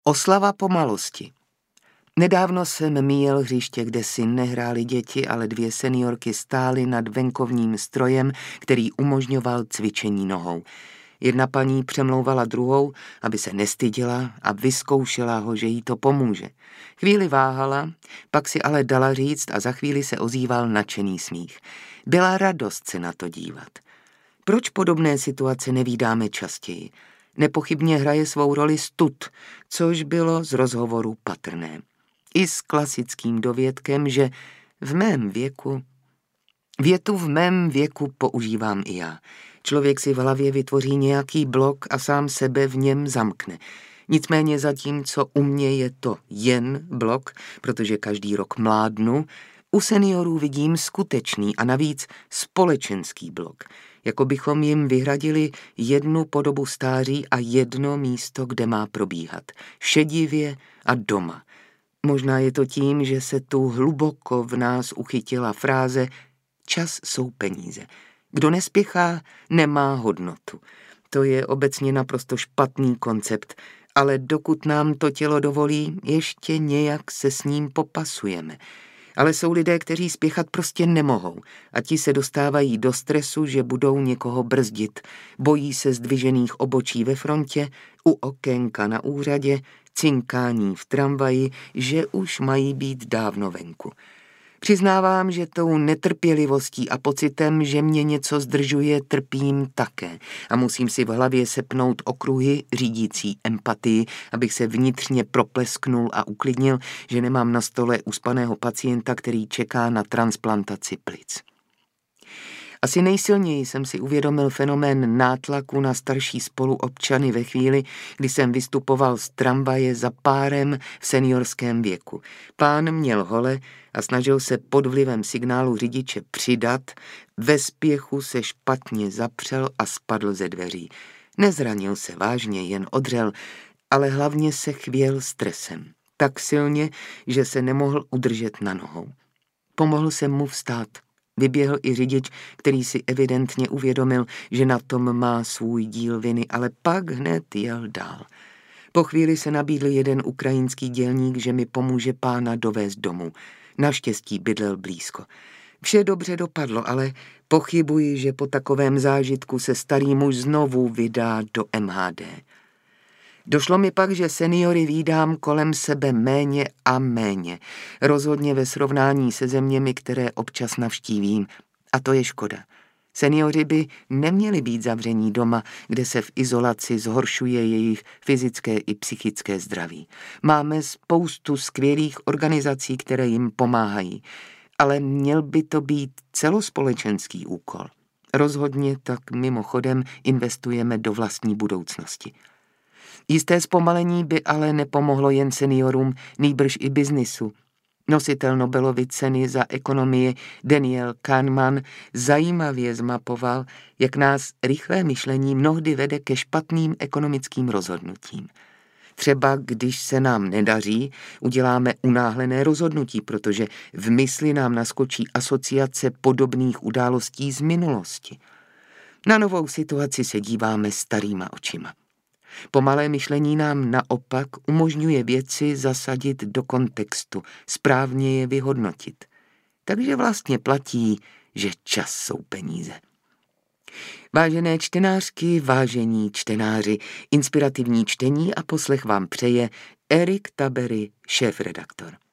Oslava pomalosti. Nedávno jsem míjel hřiště, kde si nehrály děti, ale dvě seniorky stály nad venkovním strojem, který umožňoval cvičení nohou. Jedna paní přemlouvala druhou, aby se nestyděla a vyzkoušela ho, že jí to pomůže. Chvíli váhala, pak si ale dala říct a za chvíli se ozýval nadšený smích. Byla radost se na to dívat. Proč podobné situace nevídáme častěji? Nepochybně hraje svou roli stud, což bylo z rozhovoru patrné. I s klasickým dovětkem, že větu v mém věku používám i já. Člověk si v hlavě vytvoří nějaký blok a sám sebe v něm zamkne. Nicméně zatímco u mě je to jen blok, protože každý rok mládnu, u seniorů vidím skutečný a navíc společenský blok, jako bychom jim vyhradili jednu podobu stáří a jedno místo, kde má probíhat, šedivě a doma. Možná je to tím, že se tu hluboko v nás uchytila fráze čas jsou peníze. Kdo nespěchá, nemá hodnotu. To je obecně naprosto špatný koncept, ale dokud nám to tělo dovolí, ještě nějak se s ním popasujeme. Ale jsou lidé, kteří spěchat prostě nemohou a ti se dostávají do stresu, že budou někoho brzdit. Bojí se zdvižených obočí ve frontě, u okénka na úřadě, cinkání v tramvaji, že už mají být dávno venku. Přiznávám, že tou netrpělivostí a pocitem, že mě něco zdržuje, trpím také a musím si v hlavě sepnout okruhy řídící empatii, abych se vnitřně proplesknul a uklidnil, že nemám na stole uspaného pacienta, který čeká na transplantaci plic. Asi nejsilněji jsem si uvědomil fenomén nátlaku na starší spoluobčany ve chvíli, kdy jsem vystupoval z tramvaje za párem v seniorském věku. Pán měl hole a snažil se pod vlivem signálu řidiče přidat, ve spěchu se špatně zapřel a spadl ze dveří. Nezranil se vážně, jen odřel, ale hlavně se chvěl stresem. Tak silně, že se nemohl udržet na nohou. Pomohl jsem mu vstát. Vyběhl i řidič, který si evidentně uvědomil, že na tom má svůj díl viny, ale pak hned jel dál. Po chvíli se nabídl jeden ukrajinský dělník, že mi pomůže pána dovést domů. Naštěstí bydlel blízko. Vše dobře dopadlo, ale pochybuji, že po takovém zážitku se starý muž znovu vydá do MHD. Došlo mi pak, že seniory vídám kolem sebe méně a méně, rozhodně ve srovnání se zeměmi, které občas navštívím. A to je škoda. Seniori by neměli být zavření doma, kde se v izolaci zhoršuje jejich fyzické i psychické zdraví. Máme spoustu skvělých organizací, které jim pomáhají, ale měl by to být celospolečenský úkol. Rozhodně tak mimochodem investujeme do vlastní budoucnosti. Jisté zpomalení by ale nepomohlo jen seniorům, nýbrž i biznisu. Nositel Nobelovy ceny za ekonomii Daniel Kahneman zajímavě zmapoval, jak nás rychlé myšlení mnohdy vede ke špatným ekonomickým rozhodnutím. Třeba když se nám nedaří, uděláme unáhlené rozhodnutí, protože v mysli nám naskočí asociace podobných událostí z minulosti. Na novou situaci se díváme starýma očima. Pomalé myšlení nám naopak umožňuje věci zasadit do kontextu, správně je vyhodnotit. Takže vlastně platí, že čas jsou peníze. Vážené čtenářky, vážení čtenáři, inspirativní čtení a poslech vám přeje Erik Tabery, šéfredaktor.